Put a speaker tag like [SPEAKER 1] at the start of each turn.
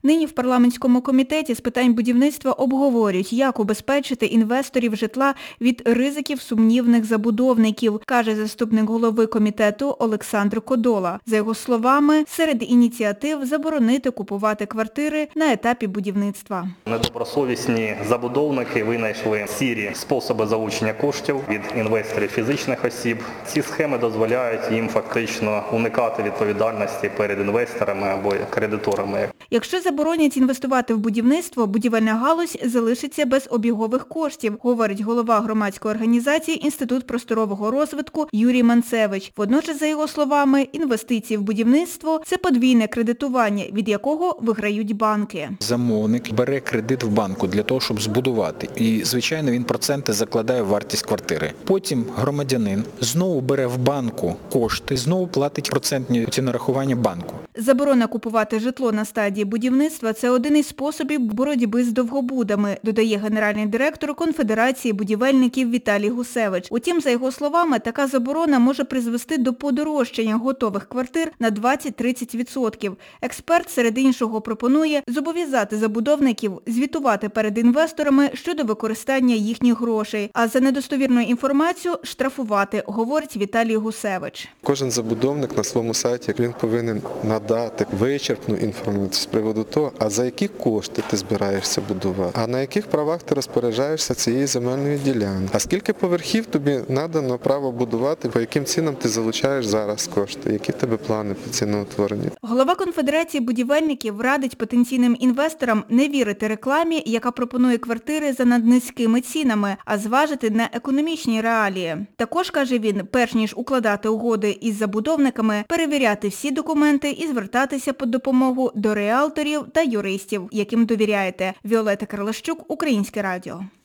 [SPEAKER 1] Нині в парламентському комітеті з питань будівництва обговорюють, як убезпечити інвесторів житла від ризиків сумнівних забудовників, каже заступник голови комітету Олександр Кодола. За його словами, серед ініціатив заборонити купувати квартири на етапі будівництва.
[SPEAKER 2] Недобросовісні забудовники винайшли сірі способи залучення коштів від інвесторів фізичних осіб. Ці схеми дозволяють їм фактично уникати відповідальності перед інвесторами або кредиторами.
[SPEAKER 1] Якщо заборонять інвестувати в будівництво, будівельна галузь залишиться без обігових коштів, говорить голова громадської організації Інститут просторового розвитку Юрій Манцевич. Водночас, за його словами, інвестиції в будівництво – це подвійне кредитування, від якого виграють банки.
[SPEAKER 3] Замовник бере кредит в банку для того, щоб збудувати. І, звичайно, він проценти закладає в вартість квартири. Потім громадянин знову бере в банку кошти, знову платить процентні ці нарахування банку.
[SPEAKER 1] Заборона купувати житло на стадії будівництва – це один із способів боротьби з довгобудами, додає генеральний директор Конфедерації будівельників Віталій Гусевич. Утім, за його словами, така заборона може призвести до подорожчання готових квартир на 20-30%. Експерт, серед іншого, пропонує зобов'язати забудовників звітувати перед інвесторами щодо використання їхніх грошей, а за недостовірну інформацію штрафувати, говорить Віталій Гусевич.
[SPEAKER 4] Кожен забудовник на своєму сайті, він повинен надати вичерпну інформацію з приводу того, а за які кошти ти збираєшся будувати, а на яких правах ти розпоряджаєшся цією земельною ділянкою, а скільки поверхів тобі надано право будувати, по яким цінам ти залучаєш зараз кошти, які в тебе плани по ціноутворенню.
[SPEAKER 1] Голова Конфедерації будівельників радить потенційним інвесторам не вірити рекламі, яка пропонує квартири за наднизькими цінами, а зважити на економічні реалії. Також, каже він, перш ніж укладати угоди із забудовниками, перевіряти всі документи і звертатися по допомогу до ріелторів та юристів, яким довіряєте. Віолета Карлащук, Українське радіо.